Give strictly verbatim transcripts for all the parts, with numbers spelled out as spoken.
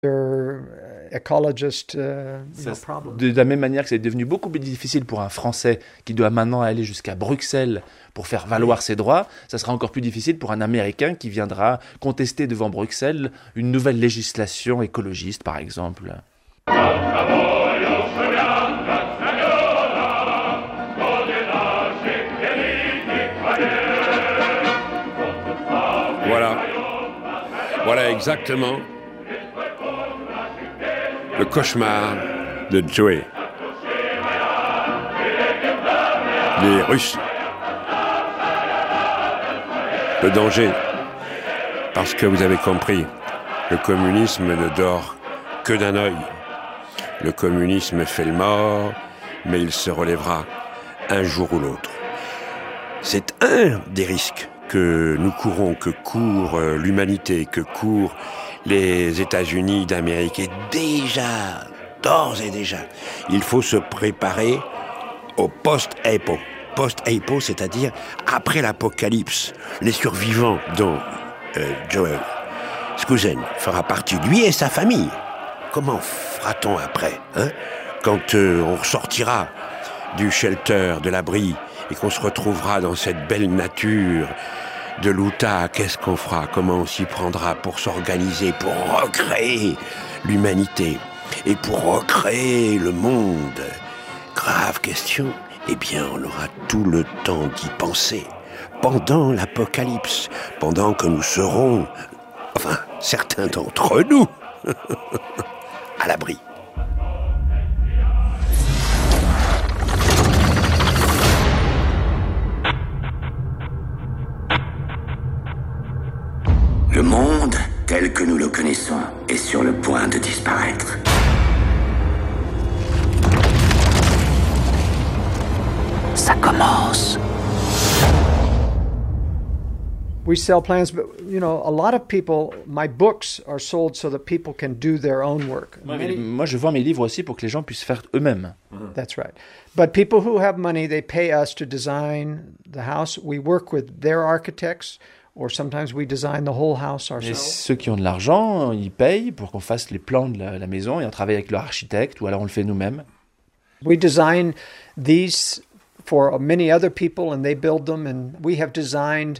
Ecologist, uh, Ça, problem. De la même manière que c'est devenu beaucoup plus difficile pour un Français qui doit maintenant aller jusqu'à Bruxelles pour faire valoir ses droits, ça sera encore plus difficile pour un Américain qui viendra contester devant Bruxelles une nouvelle législation écologiste, par exemple. Voilà. Voilà exactement le cauchemar de Joey. Les Russes. Le danger. Parce que vous avez compris, le communisme ne dort que d'un œil. Le communisme fait le mort, mais il se relèvera un jour ou l'autre. C'est un des risques que nous courons, que court l'humanité, que courent les États-Unis d'Amérique. Et déjà, d'ores et déjà, il faut se préparer au post-apo. Post-apo, c'est-à-dire après l'apocalypse. Les survivants dont euh, Joel Skousen fera partie, lui et sa famille. Comment fera-t-on après, hein, quand euh, on ressortira du shelter, de l'abri, et qu'on se retrouvera dans cette belle nature de l'Utah? Qu'est-ce qu'on fera? Comment on s'y prendra pour s'organiser, pour recréer l'humanité et pour recréer le monde? Grave question. Eh bien, on aura tout le temps d'y penser pendant l'apocalypse, pendant que nous serons, enfin, certains d'entre nous, à l'abri. Le monde, tel que nous le connaissons, est sur le point de disparaître. Ça commence. We sell plans, but you know, a lot of people, my books are sold so that people can do their own work. Moi, Many, moi, je vends mes livres aussi pour que les gens puissent faire eux-mêmes. That's right. But people who have money, they pay us to design the house. We work with their architects, or sometimes we design the whole house Et ourselves. ceux qui ont de l'argent, ils payent pour qu'on fasse les plans de la, la maison et on travaille avec leur architecte ou alors on le fait nous-mêmes. We design these for many other people and they build them, and we have designed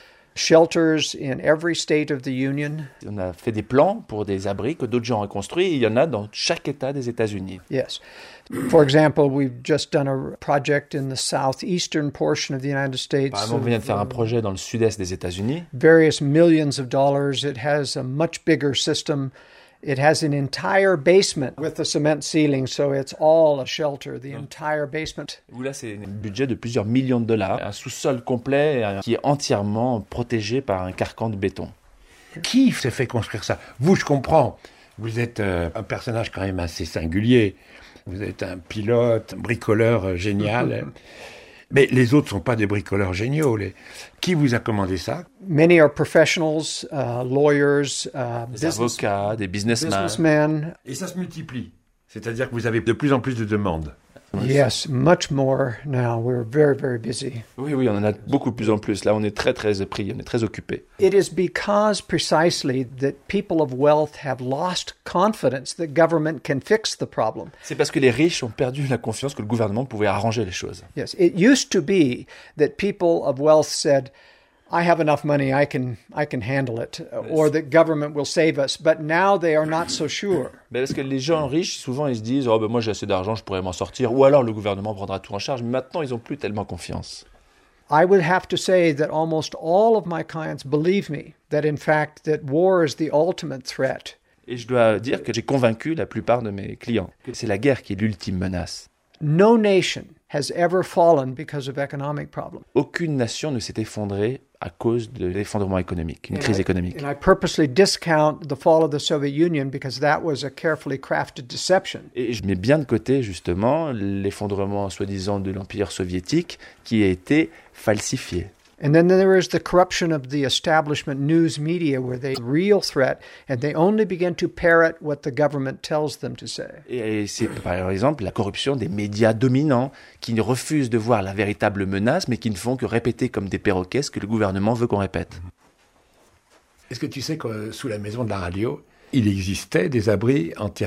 shelters in every state of the Union. On a fait des plans pour des abris que d'autres gens ont construits et il y en a dans chaque État des États-Unis. Yes. For example, we've just done a project in the southeastern portion of the United States. Par exemple, on vient de faire un projet dans le sud-est des États-Unis. Various millions of dollars. It has a much bigger system. It has an entire basement with a cement ceiling, so it's all a shelter, the entire basement. Où là, c'est un budget de plusieurs millions de dollars, un sous-sol complet qui est entièrement protégé par un carcan de béton. Qui s'est fait construire ça? Vous, je comprends. Vous êtes euh, un personnage quand même assez singulier. Vous êtes un pilote, un bricoleur euh, génial. Mais les autres ne sont pas des bricoleurs géniaux. Les... Qui vous a commandé ça? Many are professionals, uh, lawyers, uh, Des business, avocats, des businessmen. businessmen. Et ça se multiplie. C'est-à-dire que vous avez de plus en plus de demandes. Yes, much more now. We're very, very busy. Oui, oui, on en a beaucoup plus en plus. Là, on est très, très pris, on est très occupés. It is because precisely that people of wealth have lost confidence that government can fix the problem. C'est parce que les riches ont perdu la confiance que le gouvernement pouvait arranger les choses. Yes, it used to be that people of wealth said, I have enough money, I can I can handle it, or that government will save us. But now they are not so sure. Mais parce que les gens riches, souvent, ils se disent oh, ben, « moi, j'ai assez d'argent, je pourrais m'en sortir », ou alors le gouvernement prendra tout en charge. Mais maintenant, ils n'ont plus tellement confiance. I would have to say that almost all of my clients believe me, that in fact, that war is the ultimate threat. Et je dois dire que j'ai convaincu la plupart de mes clients que c'est la guerre qui est l'ultime menace. No nation has ever fallen because of economic problems. Aucune nation ne s'est effondrée à cause de l'effondrement économique, une crise économique. And I purposely discount the fall of the Soviet Union because that was a carefully crafted deception. Et je mets bien de côté, justement, l'effondrement soi-disant de l'Empire soviétique qui a été falsifié. And then there is the corruption of the establishment news media where they real threat and they only begin to parrot what the government tells them to say. Et c'est par exemple la corruption des médias dominants qui refusent de voir la véritable menace mais qui ne font que répéter comme des perroquets ce que le gouvernement veut qu'on répète. Est-ce que tu sais que sous la maison de la radio, il existait des abris anti